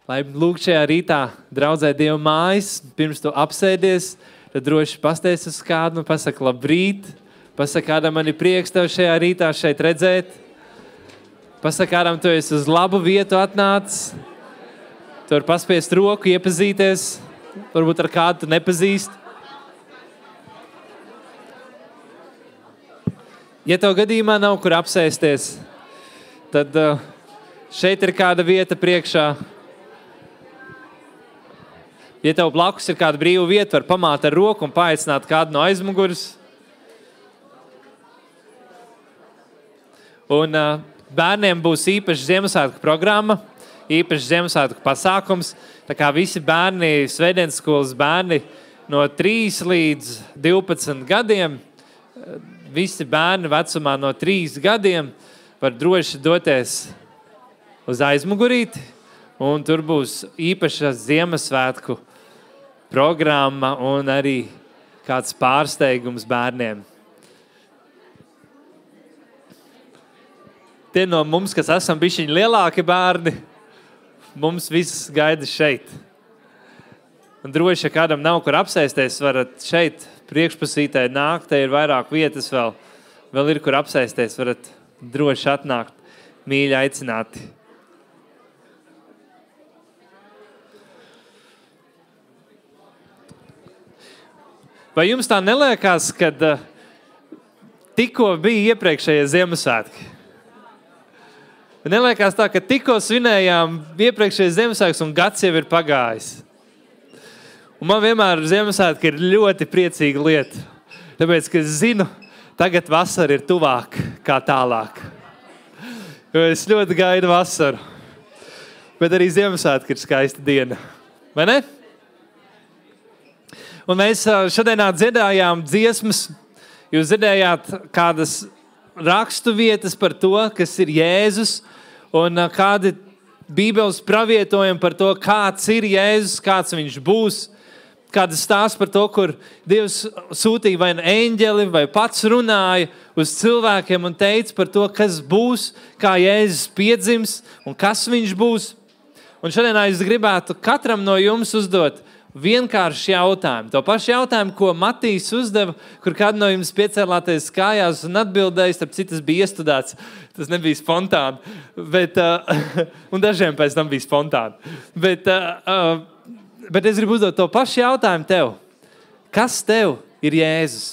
Lai lūk šajā rītā draudzē Dieva mājas, pirms tu apsēdies, tad droši pasties uz kādu, pasaka labrīt, pasaka kādam man ir prieks tev šajā rītā šeit redzēt, pasaka kādam tu esi uz labu vietu atnācis, tu vari paspiest roku, iepazīties, varbūt ar kādu tu nepazīst. Ja tev gadījumā nav kur apsēsties, tad šeit ir kāda vieta priekšā. Ja tev blakus ir kāda brīva vieta, var pamāt ar roku un paaicināt kādu no aizmuguras. Un bērniem būs īpaša Ziemassvētku programma, īpašs Ziemassvētku pasākums. Tā kā visi bērni, svētdienas skolas bērni no 3 līdz 12 gadiem, visi bērni vecumā no 3 gadiem var droši doties uz aizmugurīti, un tur būs īpaša Ziemassvētku programma un arī kāds pārsteigums bērniem. Tie no mums, kas esam bišķiņi lielāki bērni, mums viss gaida šeit. Un droši, ja kādam nav kur apsēsties, varat šeit priekšpusītē nākt, te ir vairāk vietas vēl ir kur apsēsties, varat droši atnākt, mīļi aicināti. Vai jums tā neliekās, kad tikko bija iepriekšējie Ziemassvētki? Neliekās tā, ka tikko svinējām iepriekšējie Ziemassvētkus un gads jau ir pagājis. Un man vienmēr Ziemassvētki ir ļoti priecīga lieta, tāpēc, ka es zinu, tagad vasara ir tuvāk kā tālāk. Jo es ļoti gaidu vasaru, bet arī Ziemassvētki ir skaista diena, vai ne? Un mēs šodienā dziedājām dziesmas, jūs dziedājāt kādas rakstu vietas par to, kas ir Jēzus, un kādi Bībeles pravietojumi par to, kāds ir Jēzus, kāds viņš būs, kāda stāsts par to, kur Dievs sūtīja vai eņģeli, vai pats runāja uz cilvēkiem un teica par to, kas būs, kā Jēzus piedzims un kas viņš būs. Un šodienā es gribētu katram no jums uzdot vienkārši jautājumu. To pašu jautājumu, ko Matīs uzdeva, kur kādu no jums piecēlāties kājās un atbildēja, starp citas bija iestudēts. Tas nebija spontāni, un dažiem pēc tam bija spontāni. Bet es gribu uzdot to pašu jautājumu tev. Kas tev ir Jēzus?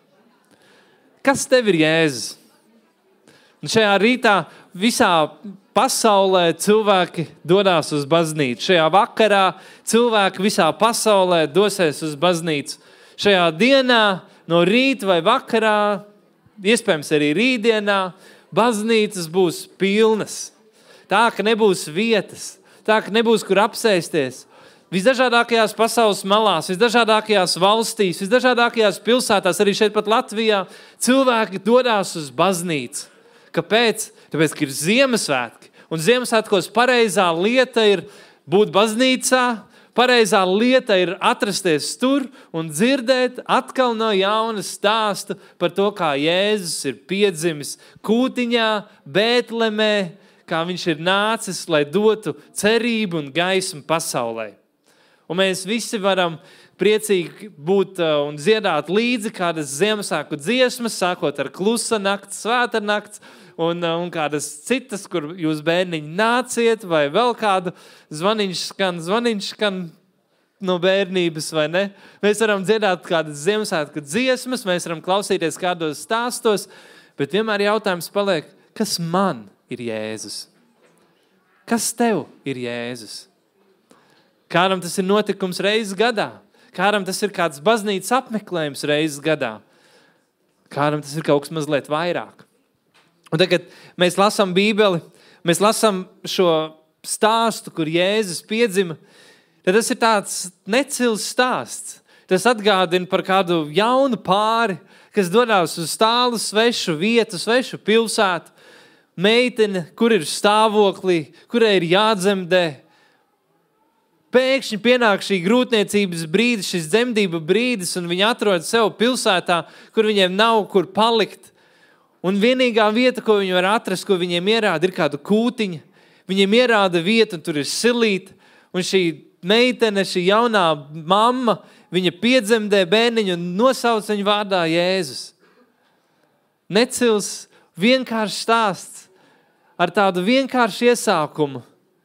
Kas tev ir Jēzus? Un šajā rītā visā pasaulē cilvēki dodās uz baznīcu. Šajā vakarā cilvēki visā pasaulē dosies uz baznīcu. Šajā dienā, no rīta vai vakarā, iespējams arī rītdienā, baznīcas būs pilnas. Tā, ka nebūs vietas, tā, ka nebūs kur apsēsties. Visdažādākajās pasaules malās, visdažādākajās valstīs, visdažādākajās pilsētās, arī šeit pat Latvijā, cilvēki dodās uz baznīcu. Kāpēc? Tāpēc, ka ir Ziemassvētki. Un Ziemassvētkos pareizā lieta ir būt baznīcā, pareizā lieta ir atrasties tur un dzirdēt atkal no jauna stāstu par to, kā Jēzus ir piedzimis kūtiņā, Bētlemē, kā viņš ir nācis, lai dotu cerību un gaismu pasaulē. Un mēs visi varam priecīgi būt un dziedāt līdzi kādas Ziemassvētku dziesmas, sākot ar klusa nakts, svēta nakts, un kādas citas, kur jūs bērniņi nāciet, vai vēl kādu zvaniņš skan no bērnības, vai ne? Mēs varam dziedāt kādas Ziemassvētku dziesmas, mēs varam klausīties kādos stāstos, bet vienmēr jautājums paliek, kas man ir Jēzus? Kas tev ir Jēzus? Kādam tas ir notikums reizes gadā? Kādam tas ir kāds baznīcas apmeklējums reizes gadā? Kādam tas ir kaut kas mazliet vairāk? Un tagad mēs lasām Bībeli, mēs lasām šo stāstu, kur Jēzus piedzima, tad tas ir tāds necils stāsts. Tas atgādina par kādu jaunu pāri, kas dodās uz tālu svešu vietu, svešu pilsētu, meitene, kur ir stāvoklī, kurai ir jādzemdē. Pēkšņi pienāk šī grūtniecības brīdis, šis dzemdība brīdis, un viņi atrod sev pilsētā, kur viņiem nav kur palikt. Un vienīgā vieta, ko viņi var atrast, ko viņiem ierāda, ir kāda kūtiņa. Viņiem ierāda vieta, un tur ir silīta, Un šī meitene, šī jaunā mamma, viņa piedzemdē bērniņu un nosauc viņu vārdā Jēzus. Necils, vienkāršs stāsts ar tādu vienkāršu iesākumu.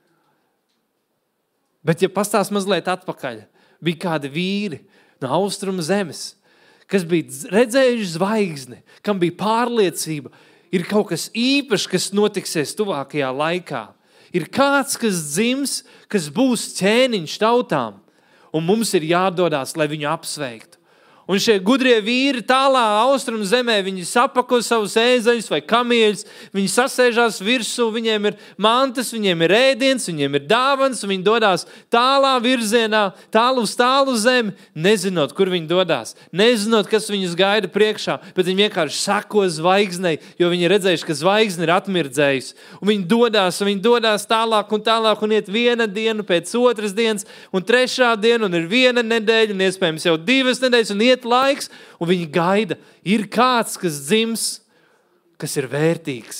Bet, ja pastāst mazliet atpakaļ, bija kādi vīri no austrumu zemes, kas bija redzējuši zvaigzni, kam bija pārliecība, ir kaut kas īpašs, kas notiksies tuvākajā laikā. Ir kāds, kas dzims, kas būs ķēniņš tautām, un mums ir jādodās, lai viņu apsveiktu. Un šie gudrie vīri tālā austrumu zemē, viņi sapako savus ēzeļus vai kamieļus, viņi sasēžās virsū, viņiem ir mantas, viņiem ir ēdiens, viņiem ir dāvans, un viņi dodās tālā virzienā, tālu uz tālu zemi, nezinot, kur viņi dodās, nezinot, kas viņus gaida priekšā, bet viņi vienkārši sako zvaigznei, jo viņi redzējuši, ka zvaigzne ir atmirdzējusi. Un viņi dodās tālāk un iet viena diena pēc otras dienas, un trešā diena, un ir viena nedēļa, un iespējams jau 2 nedēļas, un iet laiks, un viņi gaida. Ir kāds, kas dzims, kas ir vērtīgs.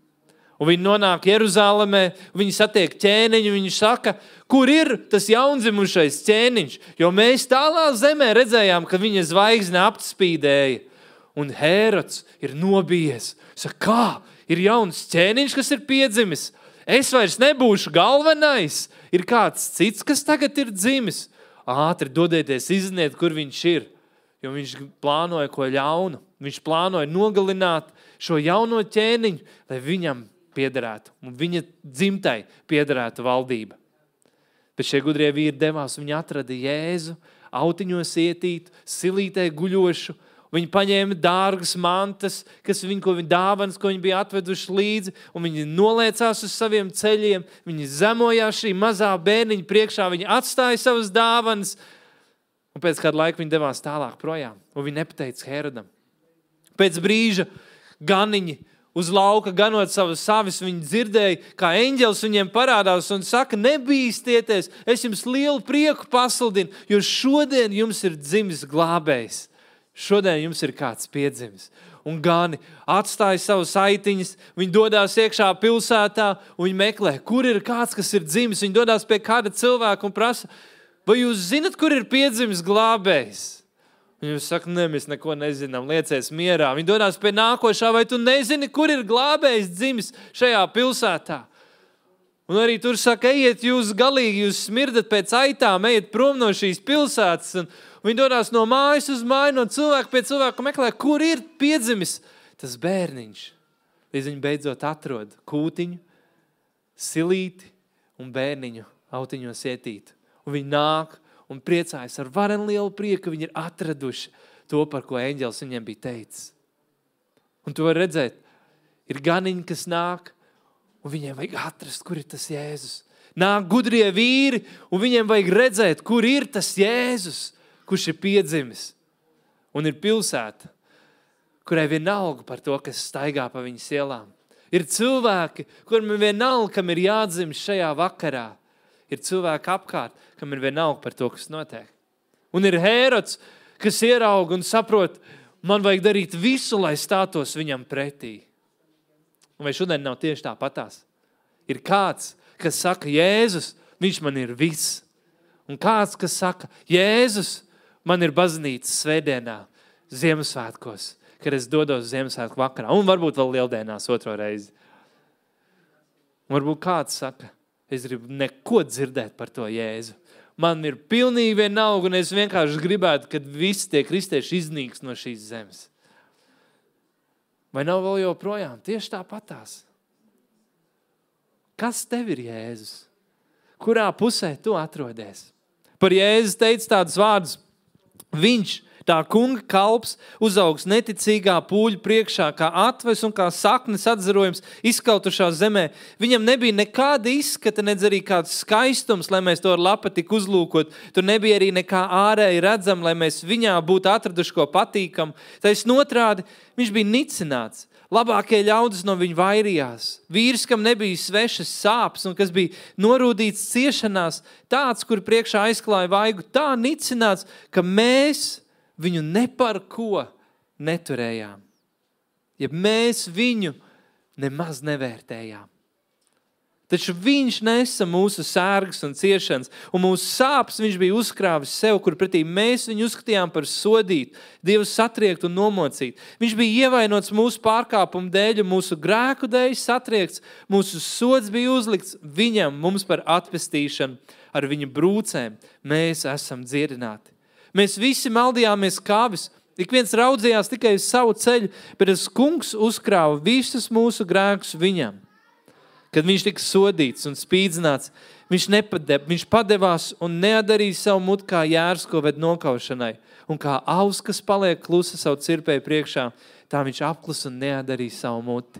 Un viņi nonāk Jeruzālēmē, viņi satiek ķēniņu, viņi saka, kur ir tas jaundzimušais ķēniņš, jo mēs tālā zemē redzējām, ka viņa zvaigzne apspīdēja. Un Hērods ir nobijies. Saka, kā? Ir jauns ķēniņš, kas ir piedzimis. Es vairs nebūšu galvenais. Ir kāds cits, kas tagad ir dzimis. Ātri dodieties, izziniet, kur viņš ir. Jo viņš plānoja ko ļaunu. Viņš plānoja nogalināt šo jauno ķēniņu, lai viņam piederētu un viņa dzimtai piederētu valdība. Bet šie gudrie vīri devās, viņi atrada Jēzu, autiņos ietītu, silītē guļošu. Viņi paņēma dārgas mantas, dāvanas, ko viņi bija atveduši līdzi, un viņi noliecās uz saviem ceļiem, viņi zemojās šī mazā bērniņa priekšā, viņi atstāja savas dāvanas, un pēc kāda laika viņi devās tālāk projām, un viņi nepateica Hērodam. Pēc brīža ganiņi uz lauka ganot savas savis, viņi dzirdēja, kā eņģelis viņiem parādās un saka, nebīstieties, es jums lielu prieku pasludinu, jo šodien jums ir dzimis glābējs. Šodien jums ir kāds piedzimis. Un gani atstāja savus aitiņas, viņi dodās iekšā pilsētā un viņi meklē, kur ir kāds, kas ir dzimis. Viņi dodās pie kāda cilvēka un prasa, vai jūs zinat, kur ir piedzimis glābējs? Un jūs saka, ne, mēs neko nezinām, liecies mierā. Viņi dodās pie nākošā, vai tu nezini, kur ir glābējs dzimis šajā pilsētā? Un arī tur saka, ejiet jūs galīgi, jūs smirdat pēc aitām, ejiet prom no šīs pilsētas. Un viņi dodās no mājas uz māju, no cilvēku pie cilvēku meklē, kur ir piedzimis tas bērniņš. Līdz viņi beidzot atrod kūtiņu, silīti un bērniņu autiņos ietītu. Un viņi nāk un priecājas ar varen lielu prieku, ka viņi ir atraduši to, par ko eņģelis viņiem bija teicis. Un tu vari redzēt, ir ganiņi, kas nāk, un viņiem vajag atrast, kur ir tas Jēzus. Nāk gudrie vīri, un viņiem vajag redzēt, kur ir tas Jēzus, kurš ir piedzimis. Un ir pilsēta, kurai vienalga par to, kas staigā pa viņas ielām. Ir cilvēki, kuriem vienalga, kam ir jādzimst šajā vakarā. Ir cilvēki apkārt, kam ir vienalga par to, kas notiek. Un ir Hērods, kas ierauga un saprot, man vajag darīt visu, lai stātos viņam pretī. Un vai šodien nav tieši tāpatās? Ir kāds, kas saka, Jēzus, viņš man ir viss. Un kāds, kas saka, Jēzus, man ir baznīcas svētdienā, Ziemassvētkos, kad es dodos Ziemassvētku vakarā. Un varbūt vēl lieldienās 2. reizi. Un varbūt kāds saka, es gribu neko dzirdēt par to Jēzu. Man ir pilnīgi vienalga, un es vienkārši gribētu, kad visi tie kristieši iznīks no šīs zemes. Vai nav vēl joprojām? Tieši tāpatās. Kas tev ir Jēzus? Kurā pusē tu atrodies? Par Jēzus teica tādus vārdus. Viņš, tā kunga kalps, uzaugs neticīgā pūļu priekšā, kā atves un kā saknes atzarojums izkautušā zemē. Viņam nebija nekāda izskata, nedz arī kāds skaistums, lai mēs to ar lapatiku uzlūkot. Tur nebija arī nekā ārēji redzam, lai mēs viņā būtu atraduši ko patīkam. Taisn otrādi, viņš bija nicināts. Labākie ļaudis no viņa vairījās. Vīrs, kam nebija svešas sāpes un kas bija norūdīts ciešanās, tāds, kur priekšā aizklāja vaigu, tā nicināts, ka mēs viņu ne par ko neturējām. Ja mēs viņu nemaz nevērtējām. Taču viņš nesa mūsu sērgas un ciešanas, un mūsu sāpes viņš bija uzkrāvis sev, kur pretī mēs viņu uzskatījām par sodītu, Dievu satriekt un nomocīt. Viņš bija ievainots mūsu pārkāpumu dēļ, un mūsu grēku dēļ satriekts, mūsu sods bija uzlikts viņam, mums par atpestīšanu, ar viņa brūcēm mēs esam dziedināti. Mēs visi maldījāmies kāvis, ik viens raudzījās tikai uz savu ceļu, bet tas kungs uzkrāva visus mūsu grēkus viņam. Kad viņš tika sodīts un spīdzināts, viņš padevās un neatdarīja savu mutu kā jērs, ko ved nokaušanai. Un kā aus, kas paliek klusa savu cirpēju priekšā, tā viņš apklusa un neatdarīja savu muti.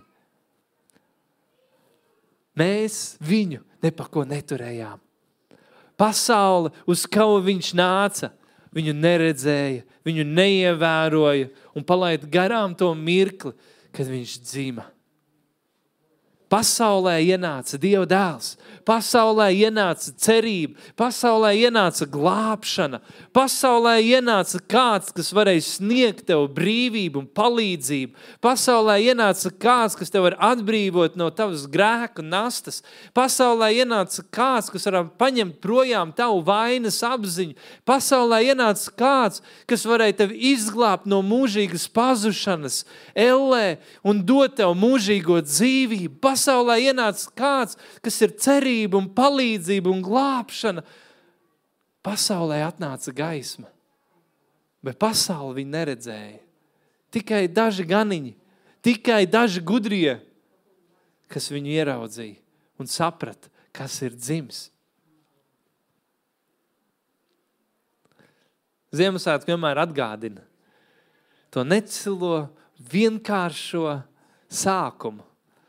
Mēs viņu nepako neturējām. Pasaule, uz ko viņš nāca, viņu neredzēja, viņu neievēroja un palaid garām to mirkli, kad viņš dzima. Pasaulē ienāca Dieva dēls, pasaulē ienāca cerība, pasaulē ienāca glābšana, pasaulē ienāca kāds, kas varēja sniegt tev brīvību un palīdzību, pasaulē ienāca kāds, kas tev var atbrīvot no tavas grēku nastas, pasaulē ienāca kāds, kas var paņemt projām tavu vainas apziņu, pasaulē ienāca kāds, kas varēja tev izglābt no mūžīgas pazušanas, ellē un dot tev mūžīgo dzīvību. Pasaulē ienāca kāds, kas ir cerība un palīdzība un glābšana. Pasaulē atnāca gaisma, bet pasauli viņi neredzēja. Tikai daži ganiņi, tikai daži gudrie, kas viņu ieraudzīja un saprata, kas ir dzims. Ziemassvētki vienmēr atgādina to necilo, vienkāršo sākumu,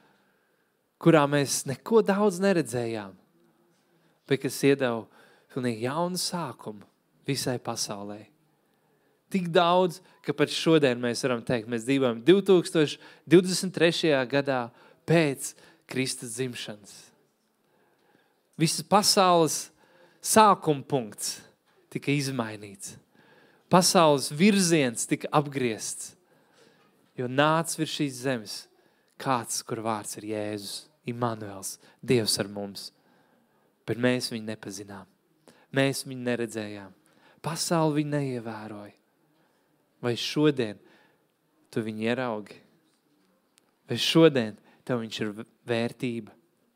kurā mēs neko daudz neredzējām, bet kas iedeva pilnīgi jaunu sākumu visai pasaulē. Tik daudz, ka pat šodien mēs varam teikt, mēs dzīvojam 2023. gadā pēc Kristus dzimšanas. Visas pasaules sākuma punkts tika izmainīts. Pasaules virziens tika apgriezts, jo nāca virs šīs zemes kāds, kur vārds ir Jēzus, Immanuels, Dievs ar mums. Bet mēs viņu nepazinām. Mēs viņu neredzējām. Pasauli viņu neievēroja. Vai šodien tu viņu ieraugi? Vai šodien tev viņš ir vērtība?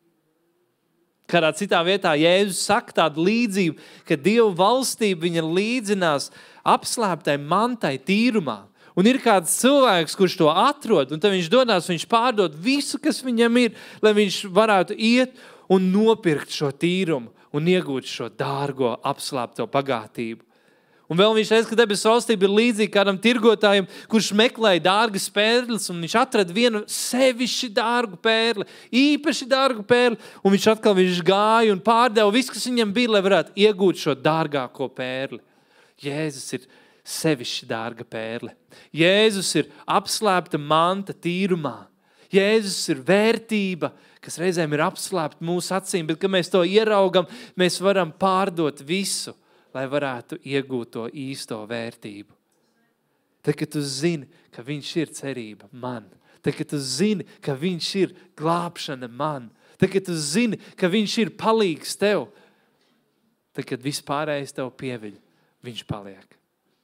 Kādā citā vietā Jēzus saka tādu līdzību, ka Dieva valstība viņa līdzinās apslēptai mantai tīrumā. Un ir kāds cilvēks, kurš to atrod, un tad viņš dodās, viņš pārdod visu, kas viņam ir, lai viņš varētu iet un nopirkt šo tīrumu un iegūt šo dārgo, apslēpto bagātību. Un vēl viņš teica, ka debesu valstība ir līdzīga kādam tirgotājam, kurš meklēja dārgas pērles, un viņš atrada vienu sevišķi dārgu pērli, īpaši dārgu pērli, un viņš gāja un pārdeva visu, kas viņam bija, lai varētu iegūt šo dārgāko pērli. Jēzus ir sevišķi dārga pērle. Jēzus ir apslēpta manta tīrumā. Jēzus ir vērtība, kas reizēm ir apslēpta mūsu acīm, bet, kad mēs to ieraugam, mēs varam pārdot visu, lai varētu iegūt to īsto vērtību. Tad, kad tu zini, ka viņš ir cerība man. Tad, kad tu zini, ka viņš ir glābšana man. Tad, kad tu zini, ka viņš ir palīgs tev. Tad, kad vispārējais tev pieviļ, viņš paliek.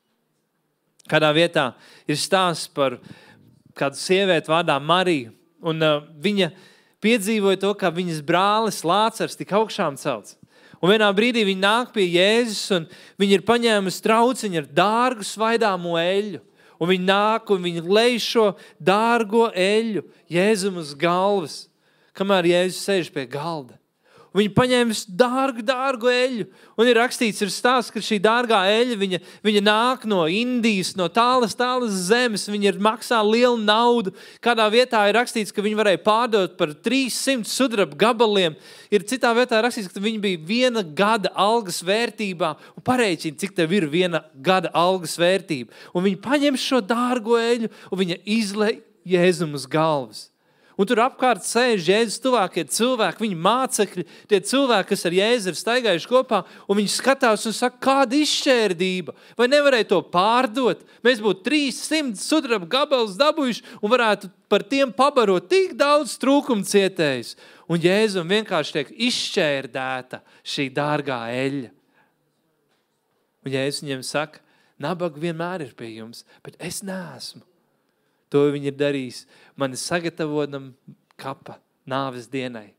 Kādā vietā ir stāsts par kādu sievieti vārdā Mariju, un viņa piedzīvoja to, ka viņas brālis Lācars tika augšām celts. Un vienā brīdī viņa nāk pie Jēzus, un viņa ir paņēmusi trauciņu ar dārgu svaidāmo eļļu. Un viņa nāk un viņa lej šo dārgo eļļu Jēzum uz galvas, kamēr Jēzus sēž pie galda. Un viņa paņēmusi dārgu eļļu. Un ir rakstīts, ir stāsts, ka šī dārgā eļļa, viņa nāk no Indijas, no tālas zemes, viņa maksā lielu naudu. Kādā vietā ir rakstīts, ka viņa varēja pārdot par 300 sudraba gabaliem. Ir citā vietā rakstīts, ka viņa bija 1 gada algas vērtībā. Un parēķini, cik tev ir 1 gada algas vērtība. Un viņa paņem šo dārgo eļļu un viņa izlej Jēzum uz galvas. Un tur apkārt sēž Jēzus tuvākie cilvēki, viņa mācekļi, tie cilvēki, kas ar Jēzu ir staigājuši kopā, un viņi skatās un saka, kāda izšķērdība, vai nevarēja to pārdot? Mēs būtu 300 sudraba gabalus dabūjuši un varētu par tiem pabarot tik daudz trūkumcietējus. Un Jēzum vienkārši tiek izšķērdēta šī dārgā eļļa. Un Jēzus viņiem saka, nabaga vienmēr ir pie jums, bet es neesmu. To viņi ir darījis mani sagatavotam kapa nāves dienai.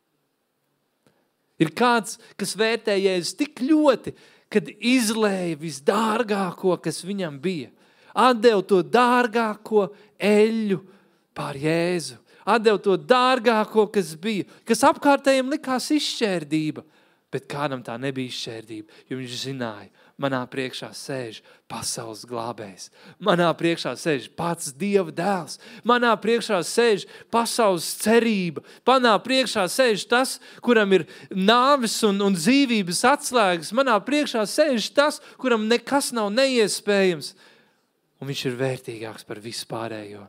Ir kāds, kas vērtē Jēzus tik ļoti, kad izlēja visdārgāko, kas viņam bija. Atdeva to dārgāko eļļu pār Jēzu. Atdeva to dārgāko, kas bija, kas apkārtējiem likās izšķērdība. Bet kādam tā nebija izšķērdība, jo viņš zināja, manā priekšā sēž pasaules glābējs. Manā priekšā sēž pats Dieva dēls. Manā priekšā sēž pasaules cerība. Manā priekšā sēž tas, kuram ir nāves un dzīvības atslēgas. Manā priekšā sēž tas, kuram nekas nav neiespējams. Un viņš ir vērtīgāks par visu pārējo.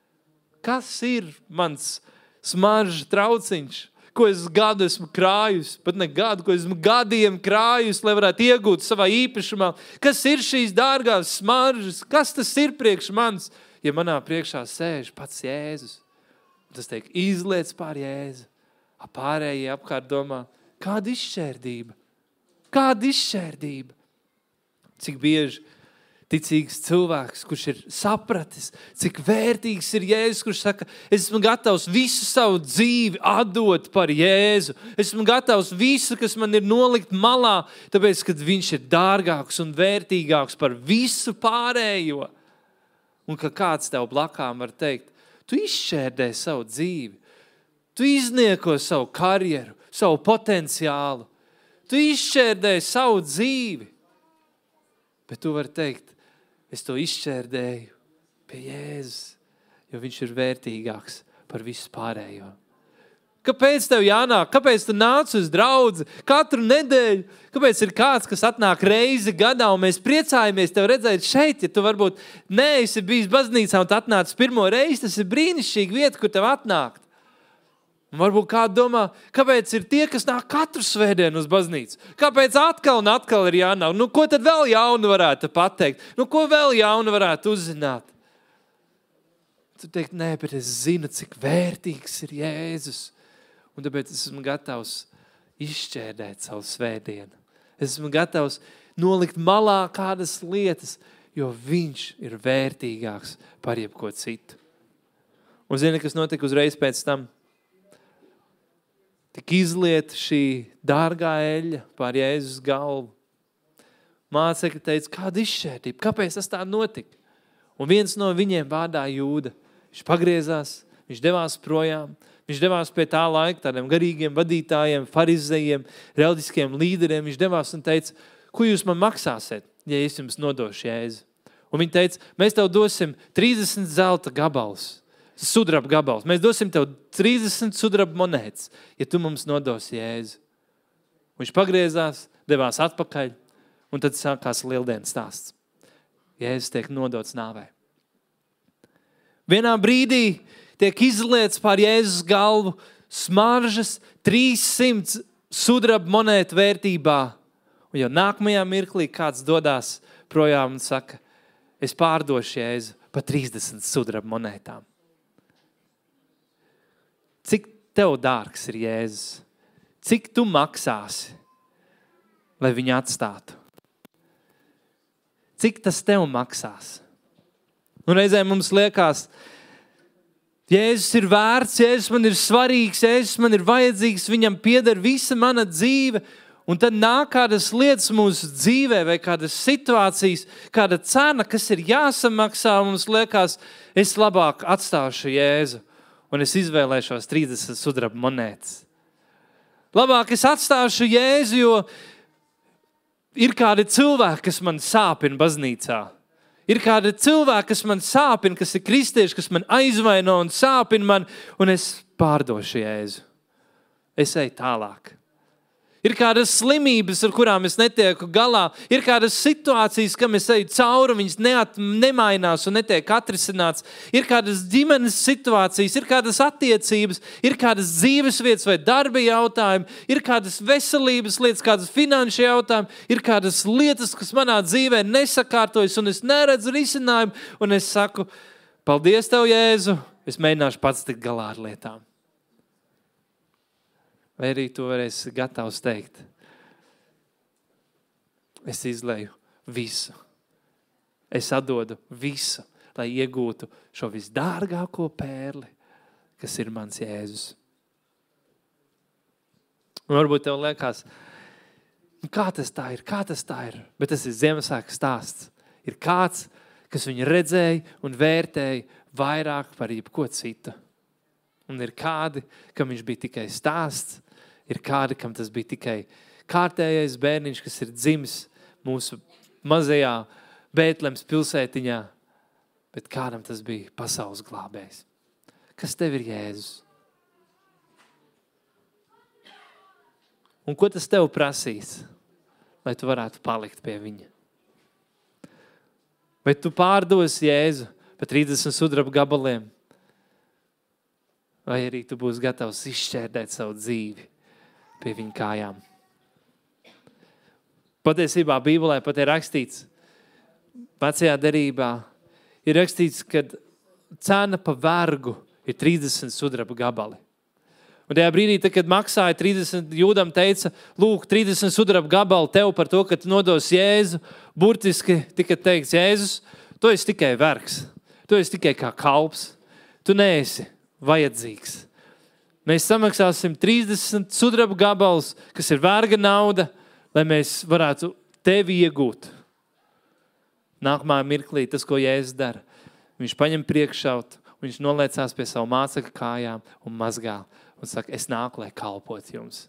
Kas ir mans smarža trauciņš? Ko es gadu esmu krājus, pat ne gadu, ko esmu gadiem krājus, lai varētu iegūt savā īpašumā. Kas ir šīs dārgās smaržas? Kas tas ir priekš manis? Ja manā priekšā sēž pats Jēzus, tas tiek izliets pār Jēzu. Pārējie apkārt domā, kāda izšķērdība? Kāda izšķērdība? Cik bieži ticīgs cilvēks, kurš ir sapratis, cik vērtīgs ir Jēzus, kurš saka, es esmu gatavs visu savu dzīvi atdot par Jēzu. Esmu gatavs visu, kas man ir nolikt malā, tāpēc, kad viņš ir dārgāks un vērtīgāks par visu pārējo. Un ka kāds tev blakām var teikt, tu izšķērdē savu dzīvi, tu iznieko savu karjeru, savu potenciālu, tu izšķērdē savu dzīvi. Bet tu vari teikt, es to izšķērdēju pie Jēzus, jo viņš ir vērtīgāks par visu pārējo. Kāpēc tev jānāk? Kāpēc tu nāc uz draudzi katru nedēļu? Kāpēc ir kāds, kas atnāk reizi gadā un mēs priecājamies tev redzēt šeit, ja tu varbūt neesi bijis baznīcā un tu atnāc pirmo reizi, tas ir brīnišķīga vieta, kur tev atnākt. Un varbūt kāds domā, kāpēc ir tie, kas nāk katru svētdienu uz baznīcu? Kāpēc atkal un atkal ir jānāk? Nu, ko tad vēl jaunu varētu pateikt? Nu, ko vēl jaunu varētu uzzināt? Tu teikt, nē, bet es zinu, cik vērtīgs ir Jēzus. Un tāpēc es esmu gatavs izšķērdēt savu svētdienu. Es esmu gatavs nolikt malā kādas lietas, jo viņš ir vērtīgāks par jebko citu. Un zini, kas notika uzreiz pēc tam? Tik izliet šī dārgā eļļa pār Jēzus galvu. Mācekļi teica, kāda izšķērtība, kāpēc tas tā notika? Un viens no viņiem vārdā Jūda. Viņš pagriezās, viņš devās projām, viņš devās pie tā laika tādiem garīgiem vadītājiem, farizejiem, reliģiskiem līderiem. Viņš devās un teica, ko jūs man maksāsiet, ja es jums nodošu Jēzu? Un viņi teica, mēs tev dosim 30 zelta gabalus. Sudraba gabals. Mēs dosim tev 30 sudraba monētas, ja tu mums nodosi Jēzu. Viņš pagriezās, devās atpakaļ, un tad sākās lieldienas stāsts. Jēzus tiek nodots nāvei. Vienā brīdī tiek izliets pār Jēzus galvu smaržas 300 sudraba monētu vērtībā. Un jau nākamajā mirklī kāds dodās projām un saka, es pārdošu Jēzu par 30 sudraba monētām. Cik tev dārgs ir Jēzus? Cik tu maksāsi, lai viņu atstātu? Cik tas tev maksās? Un reizēm mums liekas, Jēzus ir vērts, Jēzus man ir svarīgs, Jēzus man ir vajadzīgs, viņam pieder visa mana dzīve. Un tad nāk kādas lietas mūsu dzīvē vai kādas situācijas, kāda cena, kas ir jāsamaksā, mums liekas, es labāk atstāšu Jēzu. Un es izvēlēšos 30 sudraba monētas. Labāk es atstāšu Jēzu, jo ir kādi cilvēki, kas man sāpina baznīcā. Ir kādi cilvēki, kas man sāpina, kas ir kristieši, kas man aizvaino un sāpina man, un es pārdošu Jēzu. Es eju tālāk. Ir kādas slimības, ar kurām es netieku galā. Ir kādas situācijas, kam es eju cauri, viņas nemainās un netiek atrisināts. Ir kādas ģimenes situācijas, ir kādas attiecības, ir kādas dzīves vietas vai darba jautājumi, ir kādas veselības lietas, kādas finanšu jautājumi, ir kādas lietas, kas manā dzīvē nesakārtojas un es neredzu risinājumu. Un es saku, paldies Tev, Jēzu, es mēģināšu pats tikt galā ar lietām. Vai arī tu varēsi gatavs teikt, es izleju visu, es atdodu visu, lai iegūtu šo visdārgāko pērli, kas ir mans Jēzus. Un varbūt tev liekas, kā tas tā ir, bet tas ir Ziemassvētku stāsts. Ir kāds, kas viņu redzēja un vērtēja vairāk par jebko citu. Un ir kādi, kam viņš bija tikai stāsts, ir kādi, kam tas bija tikai kārtējais bērniņš, kas ir dzimis mūsu mazajā Bētlemes pilsētiņā, bet kādam tas bija pasaules glābējs. Kas tev ir Jēzus? Un ko tas tev prasīs, lai tu varētu palikt pie viņa? Vai tu pārdosi Jēzu par 30 sudraba gabaliem? Vai arī tu būsi gatavs izšķērdēt savu dzīvi pie viņa kājām? Patiesībā Bībelē pat ir rakstīts, vecajā derībā ir rakstīts, ka cena pa vergu ir 30 sudraba gabali. Un tajā brīdī, kad maksāja 30, Jūdam teica, lūk, 30 sudraba gabali tev par to, ka tu nodos Jēzu, burtiski tika teikts, Jēzus, tu esi tikai vergs, tu esi tikai kā kalps, tu neesi vajadzīgs. Mēs samaksāsim 30 sudraba gabalus, kas ir verga nauda, lai mēs varētu tevi iegūt. Nākamā mirklī tas, ko Jēzus dara, viņš paņem priekšautu, viņš noliecās pie savu mācekļu kājām un mazgā un saka, es nāku, lai kalpot jums.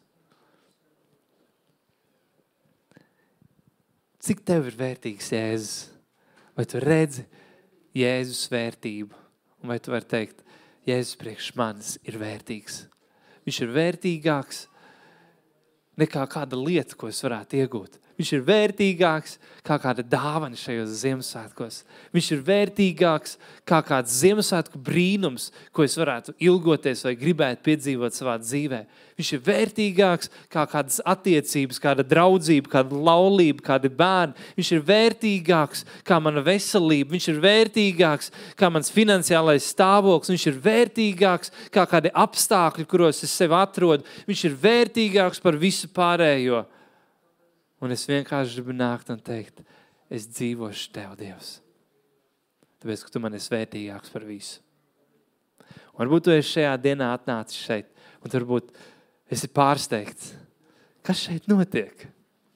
Cik tev ir vērtīgs Jēzus? Vai tu redzi Jēzus vērtību? Un vai tu vari teikt, Jēzus priekš manis ir vērtīgs. Viņš ir vērtīgāks nekā kāda lieta, ko es varētu iegūt. Viņš ir vērtīgāks kā kāda dāvana šajos Ziemassvētkos. Viņš ir vērtīgāks kā kāds Ziemassvētku brīnums, ko es varētu ilgoties vai gribētu piedzīvot savā dzīvē. Viņš ir vērtīgāks kā kādas attiecības, kāda draudzība, kāda laulība, kādi bērni. Viņš ir vērtīgāks kā mana veselība. Viņš ir vērtīgāks kā mans finansiālais stāvoklis. Viņš ir vērtīgāks kā kādi apstākļi, kuros es sev atrodu. Viņš ir vērtīgāks par visu pārējo. Un es vienkārši gribu nākt un teikt, es dzīvošu Tev, Dievs. Tāpēc, ka Tu man esi vērtīgāks par visu. Un varbūt Tu esi šajā dienā atnācis šeit, un tu varbūt esi pārsteigts. Kas šeit notiek?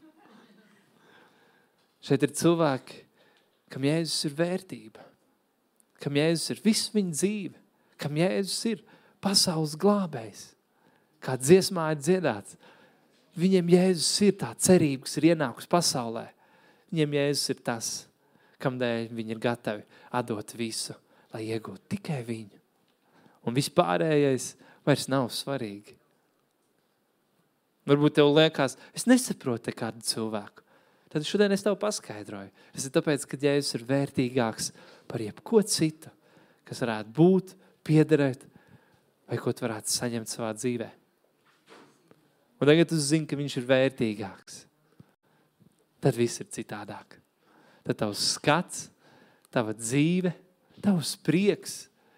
Šeit ir cilvēki, kam Jēzus ir vērtība, kam Jēzus ir visu viņa dzīve, kam Jēzus ir pasaules glābējs. Kā dziesmā ir dziedāts, viņiem Jēzus ir tā cerība, kas ir ienākusi pasaulē. Viņiem Jēzus ir tas, kamdēļ viņi ir gatavi atdot visu, lai iegūtu tikai viņu. Un vispārējais vairs nav svarīgi. Varbūt tev liekas, es nesaprotu kādu cilvēku. Tad šodien es tev paskaidroju. Tas ir tāpēc, ka Jēzus ir vērtīgāks par jebko citu, kas varētu būt, piederēt, vai ko tu varētu saņemt savā dzīvē. Un tagad tu zini, ka viņš ir vērtīgāks. Tad viss ir citādāk. Tad tavs skats, tava dzīve, tavs prieks,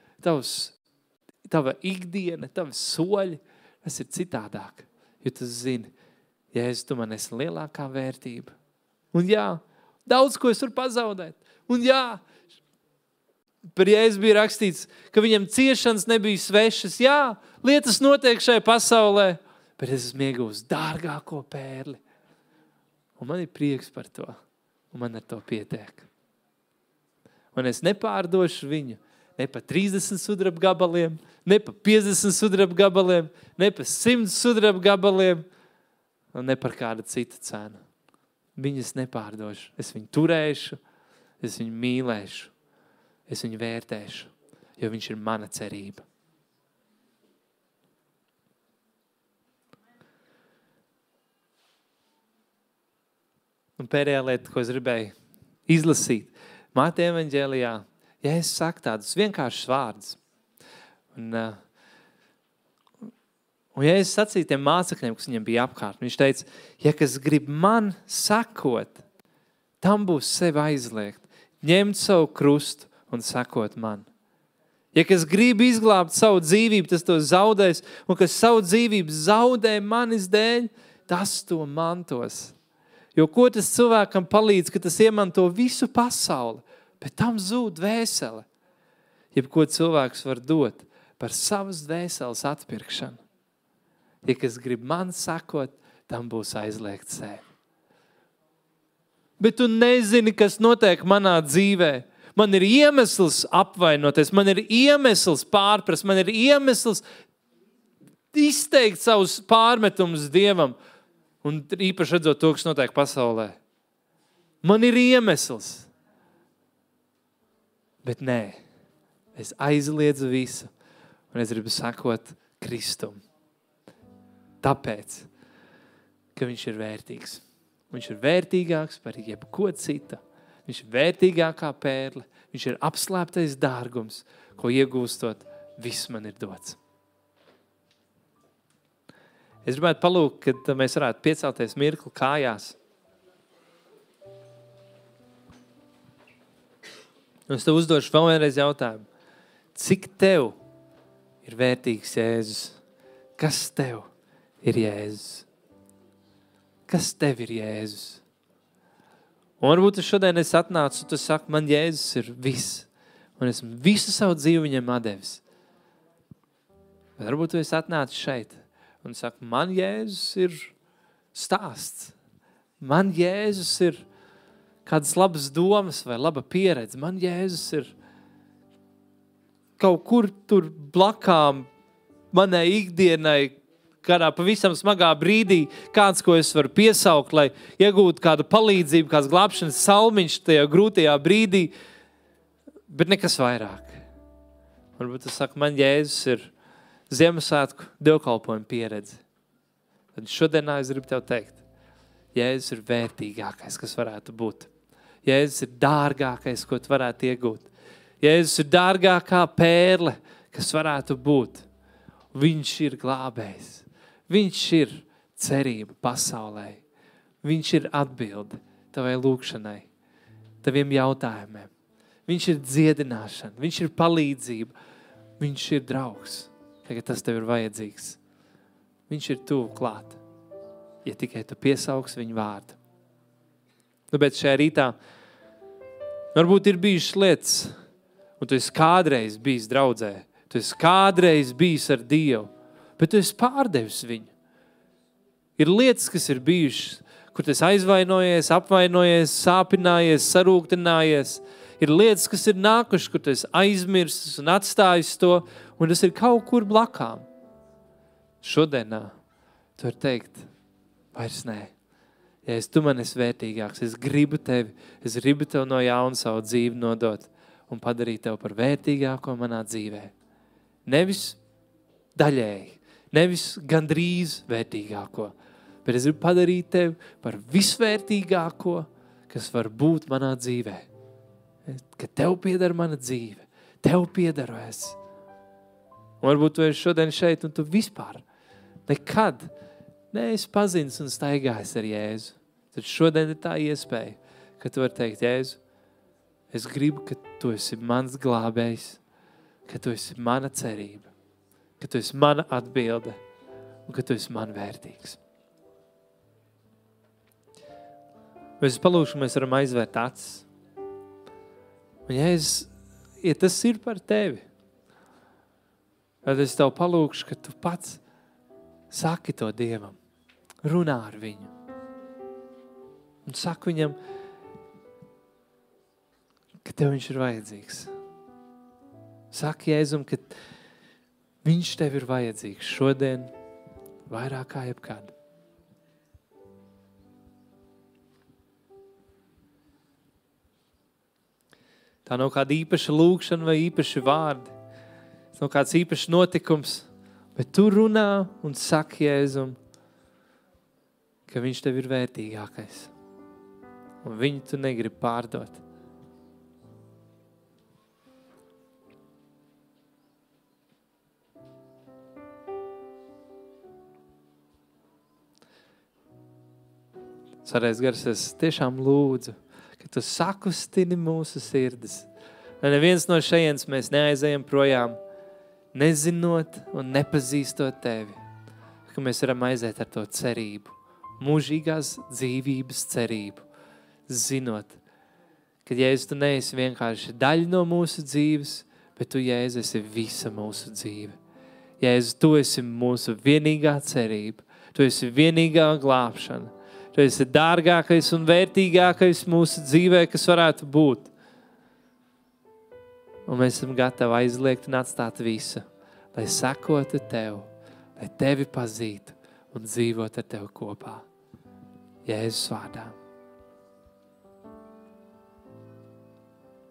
tava ikdiena, tavi soļi, tas ir citādāk. Jo tu zini, Jēzus, tu man esi lielākā vērtība. Un jā, daudz ko es varu pazaudēt. Un jā, par Jēzu bija rakstīts, ka viņam ciešanas nebija svešas. Jā, lietas notiek šajā pasaulē, bet es esmu iegūst dārgāko pērli. Un man ir prieks par to. Un man ar to pietiek. Un es nepārdošu viņu ne pa 30 sudraba gabaliem, ne pa 50 sudraba gabaliem, ne pa 100 sudraba gabaliem, un ne par kādu citu cenu. Viņu es nepārdošu. Es viņu turēšu, es viņu mīlēšu, es viņu vērtēšu, jo viņš ir mana cerība. Un pēdējā lieta, ko es gribēju izlasīt, Mateja evaņģēlijā, Jēzus saka tādus vienkāršus vārdus. Un Jēzus sacīja tiem mācekļiem, kas viņam bija apkārt. Viņš teica, ja kas grib man sekot, tam būs sevi aizliegt, ņemt savu krustu un sekot man. Ja kas grib izglābt savu dzīvību, tas to zaudēs, un kas savu dzīvību zaudē manis dēļ, tas to mantos. Jo ko tas cilvēkam palīdz, ka tas iemanto visu pasauli, bet tam zūd dvēsele. Jebko cilvēks var dot par savas dvēseles atpirkšanu. Ja kas grib man sekot, tam būs aizliegt sevi. Bet tu nezini, kas notiek manā dzīvē. Man ir iemesls apvainoties, man ir iemesls pārprast, man ir iemesls izteikt savus pārmetumus Dievam. Un īpaši redzot to, kas notiek pasaulē. Man ir iemesls. Bet nē, es aizliedzu visu, un es gribu sekot Kristum. Tāpēc, ka viņš ir vērtīgs. Viņš ir vērtīgāks par jebko citu. Viņš ir vērtīgākā pērle. Viņš ir apslēptais dārgums, ko iegūstot, viss man ir dots. Es gribētu palūgt, kad mēs varētu piecelties mirkli kājās. Un es tev uzdošu vēl vienreiz jautājumu. Cik tev ir vērtīgs Jēzus? Kas tev ir Jēzus? Kas tev ir Jēzus? Un varbūt šodien es atnācu, un tu saki, man Jēzus ir viss. Un esmu visu savu dzīvi viņam atdevis. Bet varbūt tu esi atnācis šeit. Un saka, man Jēzus ir stāsts. Man Jēzus ir kādas labas domas vai laba pieredze. Man Jēzus ir kaut kur tur blakām manai ikdienai, kādā pavisam smagā brīdī, kāds, ko es varu piesaukt, lai iegūtu kādu palīdzību, kāds glābšanas salmiņš tajā grūtajā brīdī, bet nekas vairāk. Varbūt tu saki, man Jēzus ir Ziemassvētku dievkalpojumu pieredze. Tad šodienā es gribu tev teikt, Jēzus ir vērtīgākais, kas varētu būt. Jēzus ir dārgākais, ko tu varētu iegūt. Jēzus ir dārgākā pērle, kas varētu būt. Viņš ir glābējs. Viņš ir cerība pasaulē. Viņš ir atbilde tavai lūkšanai, taviem jautājumiem. Viņš ir dziedināšana, viņš ir palīdzība, viņš ir draugs. Tagad tas tev ir vajadzīgs. Viņš ir tuvu klāt, ja tikai tu piesauks viņu vārdu. Nu, bet šajā rītā varbūt ir bijušas lietas, un tu esi kādreiz bijis draudzē, tu esi kādreiz bijis ar Dievu, bet tu esi pārdevis viņu. Ir lietas, kas ir bijušas, kur tu esi aizvainojies, apvainojies, sāpinājies, sarūktinājies. Ir lietas, kas ir nākušas, kur tu esi aizmirsis un atstājis to, un tas ir kaut kur blakām. Šodienā tu vari teikt, vairs nē. Ja tu man esi vērtīgāks, es gribu tev no jauna savu dzīvi nodot un padarīt tev par vērtīgāko manā dzīvē. Nevis daļēji, nevis gandrīz vērtīgāko, bet es gribu padarīt tev par visvērtīgāko, kas var būt manā dzīvē. Ka tev pieder mana dzīve, tev piedaru es. Un varbūt tu esi šodien šeit un tu vispār nekad neesi pazins un staigājis ar Jēzu. Tad šodien ir tā iespēja, ka tu vari teikt, Jēzu, es gribu, ka tu esi mans glābējs, ka tu esi mana cerība, ka tu esi mana atbilde un ka tu esi man vērtīgs. Mēs palūkšu, mēs varam aizvērt acis. Un Jēzus, ja tas ir par tevi, tad es tev palūkšu, ka tu pats saki to Dievam, runā ar viņu. Un saki viņam, ka tev viņš ir vajadzīgs. Saki Jēzum, ka viņš tev ir vajadzīgs šodien vairāk kā jebkad. Tā nav kāda īpaša lūkšana vai īpaši vārdi. Tas nav kāds īpašs notikums, bet tu runā un saki Jēzum, ka viņš tev ir vērtīgākais. un viņu tu negribi pārdot. Svētais Gars, es tiešām lūdzu, ka tu sakustini mūsu sirdis. Lai neviens no šejienes mēs neaizējam projām, nezinot un nepazīstot tevi. Ka mēs varam aiziet ar to cerību, mūžīgās dzīvības cerību, zinot, ka Jēzus, tu neesi vienkārši daļa no mūsu dzīves, bet tu, Jēzus, esi visa mūsu dzīve. Jēzus, tu esi mūsu vienīgā cerība, tu esi vienīgā glābšana, tu esi dārgākais un vērtīgākais mūsu dzīvē, kas varētu būt. Un mēs esam gatavi aizliegt un atstāt visu, lai sekotu tev, lai tevi pazītu un dzīvot ar tevi kopā. Jēzus vārdā.